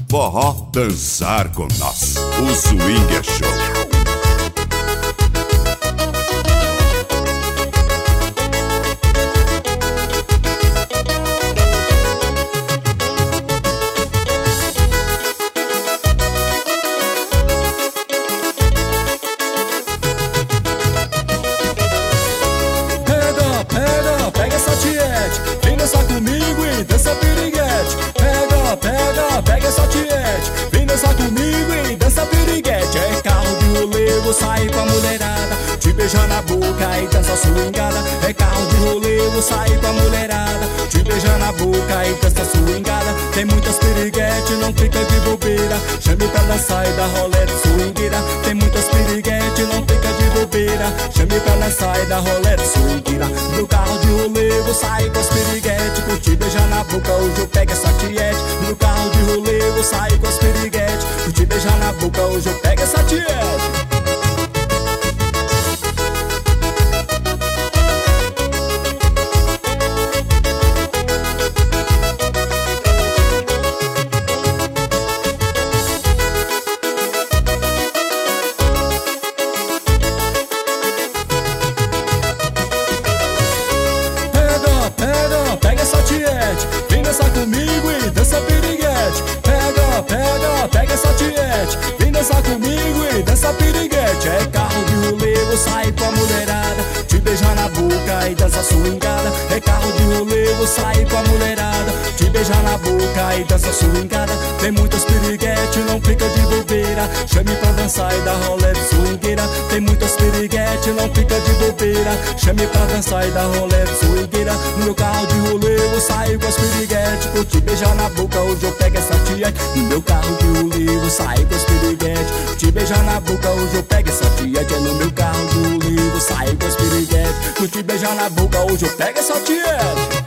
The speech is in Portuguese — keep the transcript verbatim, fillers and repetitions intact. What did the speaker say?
forró, dançar com nós. O Swinger Show. Vem dançar comigo e dança piriguete. Pega, pega, pega essa tiete. Vem dançar comigo e dança piriguete. É carro de rolê, vou sair com a mulherada, te beijar na boca e dança swingada. É carro de rolê, vou sair com a mulherada, te beijar na boca e dança swingada. Tem muitas piriguete, não fica de bobeira. Chame pra dançar e dar rolê de swingueira. Tem muitas piriguete, não fica de bobeira. Chame pra dançar e dar rolê de swingueira. No carro de rolê, vou sair com as piriguete, curtir beijar na boca, hoje eu pego essa tiete. No carro de rolê, vou sair com as piriguete, curtir beijar na boca, hoje eu pego essa tiete. Vem dançar comigo e dança piriguete. Pega, pega, pega essa tiete. Vem dançar comigo e dança piriguete. É carro de rolê, vou sair com a mulherada, te beijar na boca e dança swingada. É carro de rolê, vou sair com a mulherada, te beijar na boca e dança swingada. Tem muitas piriguete, não fica de bobeira. Chame pra dançar e dar rolê de swingueira. Tem muitas piriguete, não fica de bobeira. Chame pra dançar e dar rolê de swingueira. No meu carro de rolê, vou sair com as piriguete, vou te beijar na boca, hoje eu pego essa tiete. No meu carro de rolê, vou sair com as piriguete, vou te beijar na boca, hoje eu pego essa tiete. É no meu carro de rolê, vou sair com as piriguete, vou te beijar na boca, hoje eu pego essa tiete.